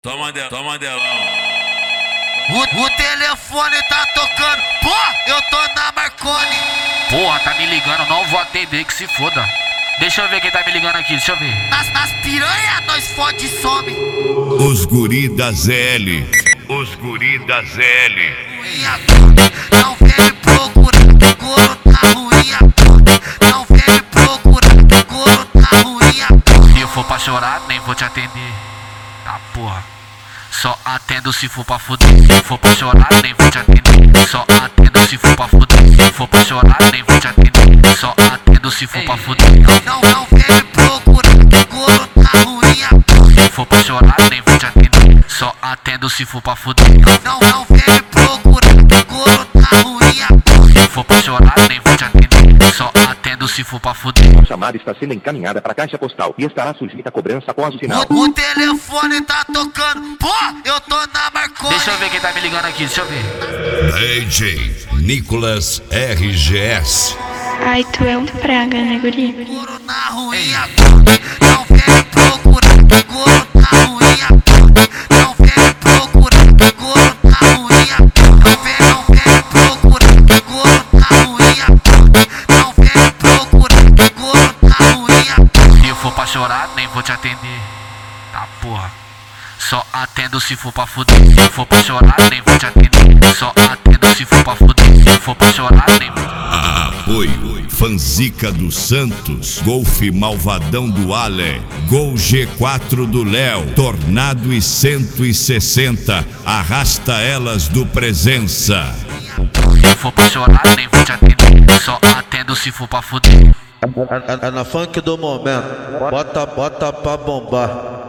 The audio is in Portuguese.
Toma delão. O telefone tá tocando, pô, eu tô na Marconi. Porra, tá me ligando, não vou atender, que se foda. Deixa eu ver quem tá me ligando aqui, deixa eu ver. Nas piranha nós fode e some. Os guri da ZL. Os guri da ZL. Não vem me procurar, que couro tá ruim. Não vem me procurar, que couro tá ruim. Se eu for pra chorar, nem vou te atender. Tá porra. Só atendo se for pra fuder. Se eu for pra chorar, nem vou te atender. Só atendo se for pra fuder. Se eu for pra chorar, nem vou te atender. Só atendo se for pra fuder. Não vem me procurar, que couro tá ruim. Se eu for pra chorar, nem vou te atender. Só atendo se for pra fuder. Não vem me procurar, que couro tá ruim. Se eu for pra chorar, nem vou te atender. Só atendo se for pra fuder. A chamada está sendo encaminhada para a caixa postal e estará sujeita a cobrança após o sinal. O telefone tá tocando, pô, eu tô na Marconi. Deixa eu ver quem tá me ligando aqui, deixa eu ver. DJ Nicolas RGS. Ai, tu é um praga, né, guri? Couro na ruim. Não vem me procurar, que couro tá ruim. Não vem me procurar, que couro tá ruim. Não vem me procurar, que couro tá ruim. Não vem me procurar, que couro tá ruim. Se eu for pra chorar, nem vou te atender. Tá porra. Só atendo se for pra fuder. Se eu for pra chorar, nem vou te atender. Só atendo se for pra fuder. Se eu for pra chorar, nem vou. Apoio Fanzica dos Santos, Golf Malvadão do Ale, Gol G4 do Léo, Tornado e 160, Arrasta Elas do Presença. Se eu for pra chorar, nem vou te atender. Só atendo se for pra fuder. É na funk do momento, bota pra bombar.